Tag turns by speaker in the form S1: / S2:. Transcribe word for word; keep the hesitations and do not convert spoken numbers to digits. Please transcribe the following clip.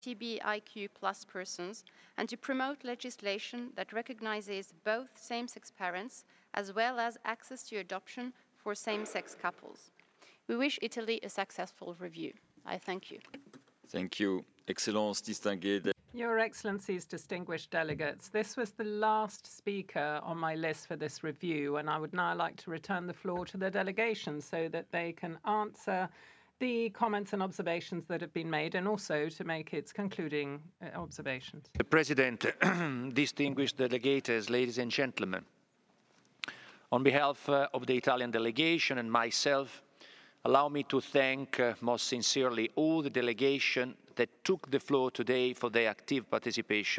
S1: L G B T I Q plus persons and to promote legislation that recognizes both same-sex parents as well as access to adoption for same-sex couples. We wish Italy a successful review. I thank you.
S2: Thank you, Excellences distinguées.
S3: Your Excellencies, distinguished delegates, this was the last speaker on my list for this review, and I would now like to return the floor to the delegation so that they can answer the comments and observations that have been made and also to make its concluding uh, observations.
S4: Mr President, distinguished delegates, ladies and gentlemen, on behalf uh, of the Italian delegation and myself, allow me to thank uh, most sincerely all the delegation that took the floor today for their active participation.